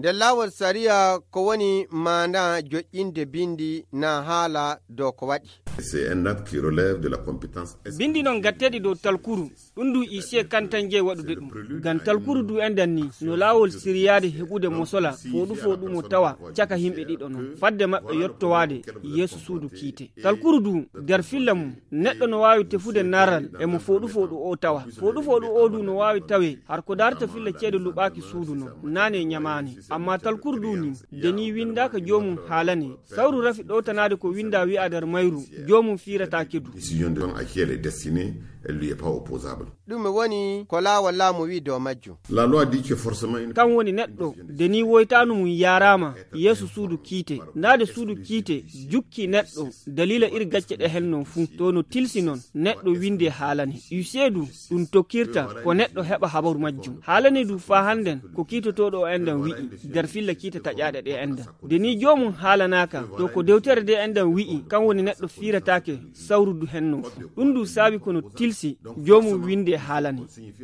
da lawol sariya ko woni mana jo'inde bindi na hala do ko waɗi. C'est un acte qui relève de la compétence. Bindi non gattedi do talkuru ɗum ise kantanje waɗude ɗum gan talkuru du endan ni no lawol siriyade heɓude mosola foɗu mo tawa caka himɓe ɗiɗo non fadde maɓɓe yettowade yeeso suudu kiite talkuru du nder filla mum neɗɗo no wawi tefude naral emo foɗu o tawa foɗu o du no wawi tawe har ko darta filla ceede luɓaki suudu non nane nyamani amma talkuru du ni deni windaka jomum haalane sawru rafi ɗowtanade ko winda wi'a nder mayru jomum firata kedu décision de à qui elle est destinée, elle lui est pas opposable. ɗum woni ko laawol laamu wi do majju. La loi dit que forcément une... kan woni neɗɗo deni woytanu mum yarama yeeso suudu kiite nade suudu kiite jukki neɗɗo dalila iri gacce ɗe hen non fuu to no tilsi non neɗɗo winde haalani useedu ɗum tokkirta ko neɗɗo heɓa habaru majjum haalani du fa handen ko kiitotoɗo o endan wi'i nder filla kiite taƴaɗe ɗe endan deni jomum haalanaka to ko dewtere de endan wi'i kan woni neɗɗo firatake sawrudu hen non fuu ɗum du saabi kono tilsi jomum winde haalani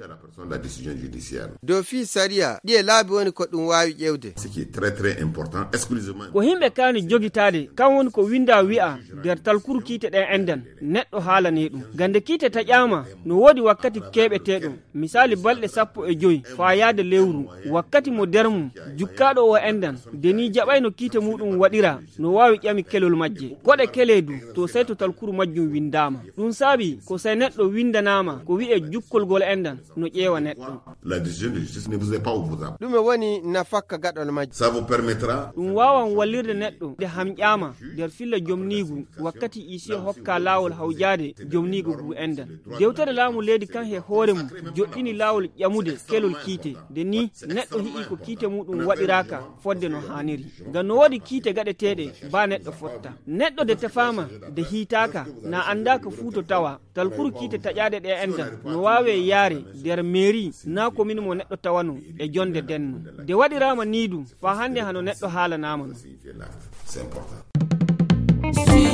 do fi sariya ɗi laabi woni ko ɗum wawi ƴewde. Ce qui est très très important exclusivement ko himɓe kani jogitade kan woni ko winda wi'a nder talkuru kiite ɗen endan neɗɗo haalane ɗum gande kiite taƴama no wodi wakkati keɓeteɗo misali balɗe 15 fa yaade lewru wakkati mo nder mum jukkaɗo o endan deni jaɓayno kiite muɗum waɗira no wawi ƴami kelol majje koɗe keledu to sey to talkuru majjum windama ɗum saabi ko sey neɗɗo windanama ko wi'e jukkolgol endan no ƴeewa neɗɗo. La décision de justice ne vous est pas opposable. ɗum woni nafakka gaɗol majji. Ça vous permettra ɗum wawan wallirde neɗɗo de hamƴama nder filla jomnigu wakkati isi hokka lawol hawjade jomnigu gu endan dewtere laamu leydi kan he hoore mum joɗɗini lawol ƴamude kelol kiite de ni neɗɗo hi'i ko kiite muɗum waɗiraka fodde no haniri ngam no woodi kiite gaɗeteɗe ba neɗɗo fotta neɗɗo de tefama de hiitaka na andaka fuuto tawa talkuru kiite taƴaɗe ɗe endan no wawe yaare nder mairie na commune mo neɗɗo tawano e jonde denno de waɗirama nidu fa hande hano neɗɗo haalanama no. c'est important.